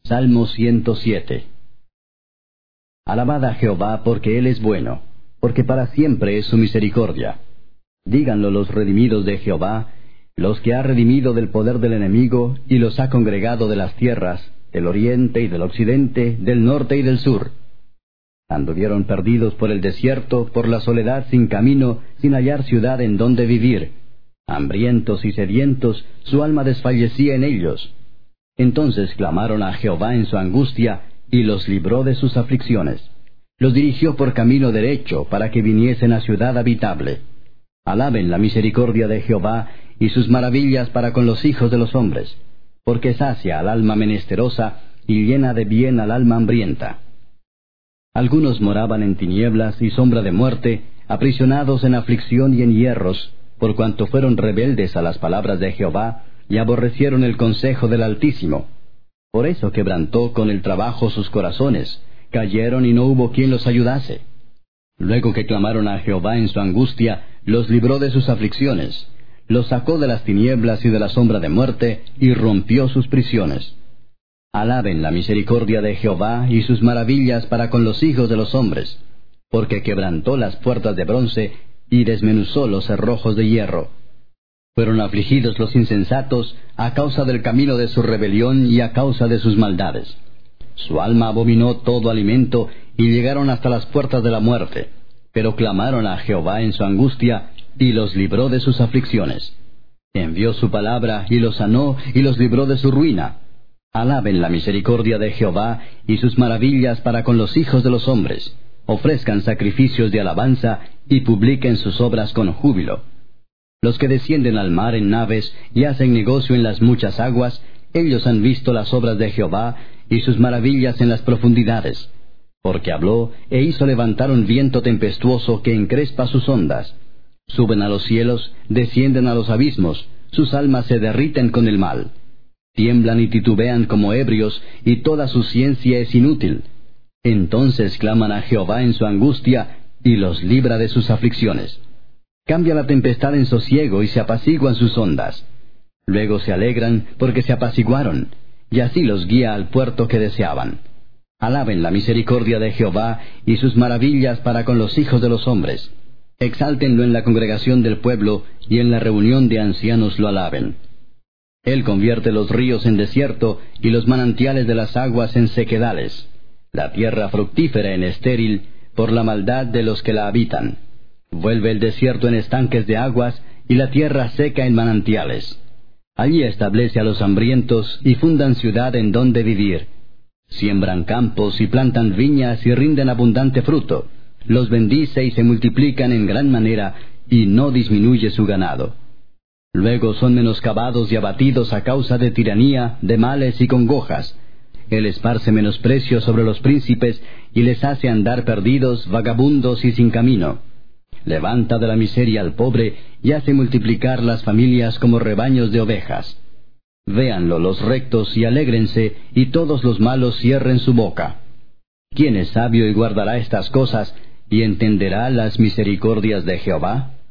Salmo 107. Alabad a Jehová porque Él es bueno, porque para siempre es su misericordia. Díganlo los redimidos de Jehová, los que ha redimido del poder del enemigo, y los ha congregado de las tierras, del oriente y del occidente, del norte y del sur. Anduvieron perdidos por el desierto, por la soledad sin camino, sin hallar ciudad en donde vivir. Hambrientos y sedientos, su alma desfallecía en ellos. Entonces clamaron a Jehová en su angustia, y los libró de sus aflicciones. Los dirigió por camino derecho, para que viniesen a ciudad habitable. Alaben la misericordia de Jehová, y sus maravillas para con los hijos de los hombres, porque sacia al alma menesterosa, y llena de bien al alma hambrienta. Algunos moraban en tinieblas y sombra de muerte, aprisionados en aflicción y en hierros, por cuanto fueron rebeldes a las palabras de Jehová, y aborrecieron el consejo del Altísimo. Por eso quebrantó con el trabajo sus corazones, cayeron y no hubo quien los ayudase. Luego que clamaron a Jehová en su angustia, los libró de sus aflicciones, los sacó de las tinieblas y de la sombra de muerte, y rompió sus prisiones. Alaben la misericordia de Jehová y sus maravillas para con los hijos de los hombres, porque quebrantó las puertas de bronce, y desmenuzó los cerrojos de hierro. Fueron afligidos los insensatos a causa del camino de su rebelión y a causa de sus maldades. Su alma abominó todo alimento, y llegaron hasta las puertas de la muerte. Pero clamaron a Jehová en su angustia, y los libró de sus aflicciones. Envió su palabra, y los sanó, y los libró de su ruina. Alaben la misericordia de Jehová, y sus maravillas para con los hijos de los hombres. Ofrezcan sacrificios de alabanza, y publiquen sus obras con júbilo. Los que descienden al mar en naves, y hacen negocio en las muchas aguas, ellos han visto las obras de Jehová, y sus maravillas en las profundidades. Porque habló, e hizo levantar un viento tempestuoso que encrespa sus ondas. Suben a los cielos, descienden a los abismos, sus almas se derriten con el mal. Tiemblan y titubean como ebrios, y toda su ciencia es inútil. Entonces claman a Jehová en su angustia, y los libra de sus aflicciones. Cambia la tempestad en sosiego, y se apaciguan sus ondas. Luego se alegran, porque se apaciguaron, y así los guía al puerto que deseaban. Alaben la misericordia de Jehová, y sus maravillas para con los hijos de los hombres. Exáltenlo en la congregación del pueblo, y en la reunión de ancianos lo alaben. Él convierte los ríos en desierto, y los manantiales de las aguas en sequedales, la tierra fructífera en estéril, por la maldad de los que la habitan. Vuelve el desierto en estanques de aguas, y la tierra seca en manantiales. Allí establece a los hambrientos, y fundan ciudad en donde vivir. Siembran campos, y plantan viñas, y rinden abundante fruto. Los bendice, y se multiplican en gran manera, y no disminuye su ganado. Luego son menoscabados y abatidos a causa de tiranía, de males y congojas. Él esparce menosprecio sobre los príncipes, y les hace andar perdidos, vagabundos y sin camino. Levanta de la miseria al pobre, y hace multiplicar las familias como rebaños de ovejas. Véanlo los rectos y alégrense, y todos los malos cierren su boca. ¿Quién es sabio y guardará estas cosas, y entenderá las misericordias de Jehová?